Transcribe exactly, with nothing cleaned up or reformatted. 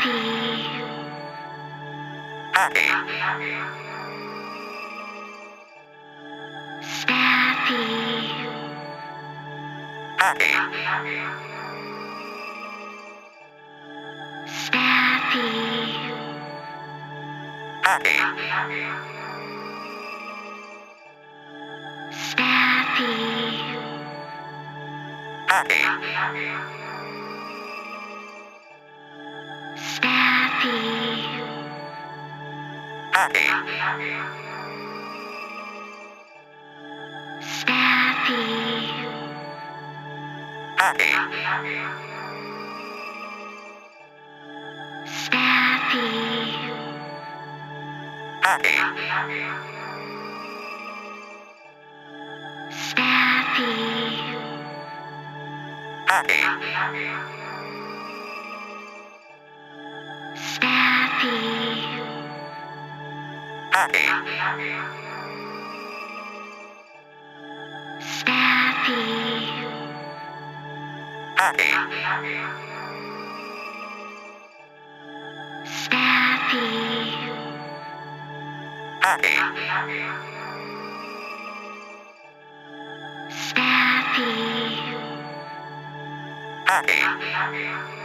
Happy. Snappy. Happy. Snappy. Happy. Snappy. Happy. Snappy. Happy. Snappy. Happy. Snappy. Happy. Snappy. Happy. Snappy. Happy. Snappy. Happy. Snappy. Happy. Snappy. Happy.